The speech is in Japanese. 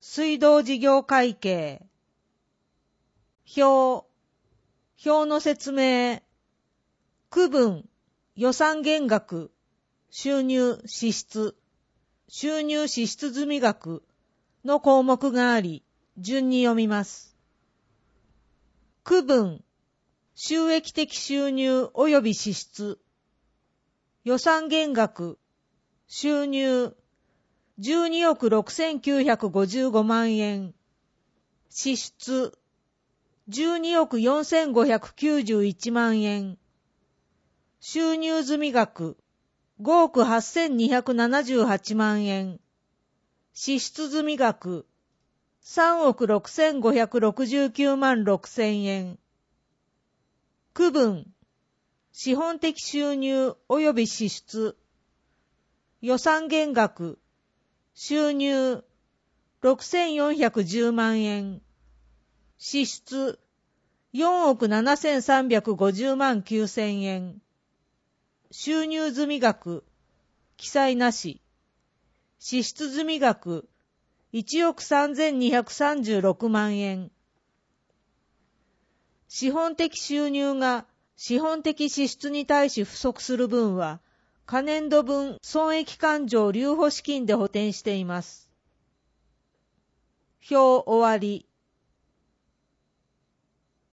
水道事業会計。表の説明。区分、予算減額、収入支出、収入支出済額の項目があり、順に読みます。区分、収益的収入及び支出、予算減額、収入、12億6955万円、支出、12億4591万円、収入済額、5億8278万円、支出済額、3億6569万6千円。区分、資本的収入及び支出、予算減額、収入、6410万円、支出、4億7350万9千円、収入済額、記載なし、支出済額、1億3236万円。資本的収入が資本的支出に対し不足する分は、可年度分損益勘定留保資金で補填しています。表終わり。